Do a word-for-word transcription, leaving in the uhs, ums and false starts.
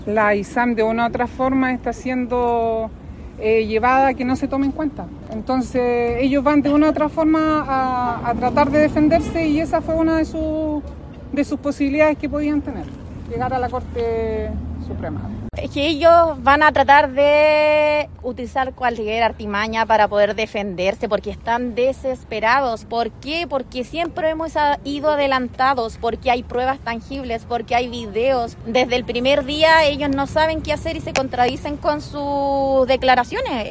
La I S A M de una u otra forma está siendo eh, llevada a que no se tome en cuenta. Entonces ellos van de una u otra forma a, a tratar de defenderse y esa fue una de, su, de sus posibilidades que podían tener, llegar a la Corte Suprema. Es que ellos van a tratar de utilizar cualquier artimaña para poder defenderse porque están desesperados. ¿Por qué? Porque siempre hemos ido adelantados, porque hay pruebas tangibles, porque hay videos. Desde el primer día ellos no saben qué hacer y se contradicen con sus declaraciones.